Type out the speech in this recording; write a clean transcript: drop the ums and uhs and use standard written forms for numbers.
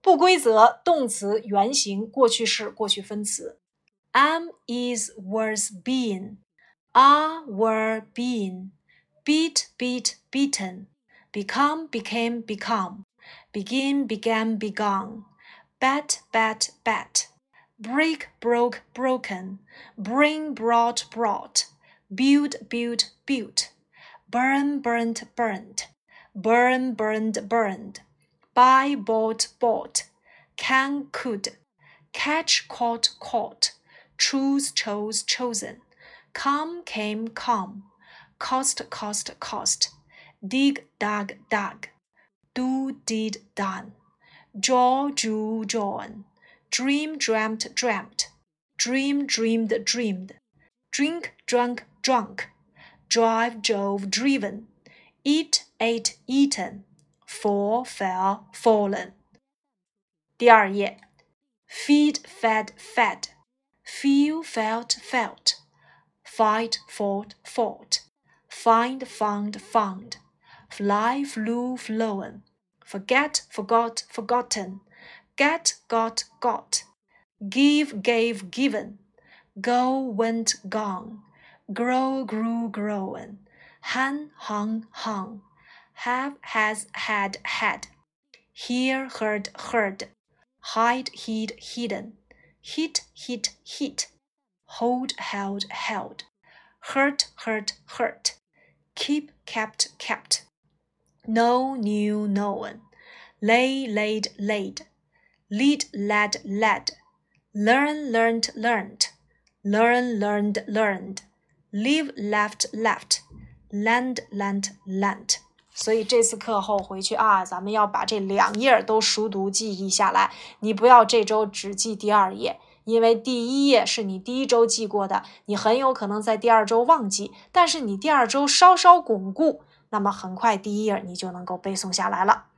不规则动词原形过去式过去分词 am is was being are were being beat beat beaten become became become begin began begun bet bet bet break broke broken bring brought brought build built built burn burnt burnt burn burned burned buy bought bought can could catch caught caught choose chose chosen come came come cost cost cost dig dug dug do did done draw drew drawn dream dreamt dreamt dream dreamed dreamed drink drunk drunk drive drove driven eat ate eaten fall fell fallen 第二页 feed fed fed feel felt felt fight fought fought find found found fly flew flown forget forgot forgotten get got got give gave given go went gone grow grew grown hang hung hung have has had had hear heard heard hide hid hidden hit hit hit hold held held hurt hurt hurt keep kept kept know knew known lay laid laid lead led led learn learnt learnt learn learned learned live left left land lent lent 所以这次课后回去啊，咱们要把这2页都熟读记忆下来，你不要这周只记第2页，因为第1页是你第1周记过的，你很有可能在第2周忘记，但是你第2周稍稍巩固，那么很快第1页你就能够背诵下来了。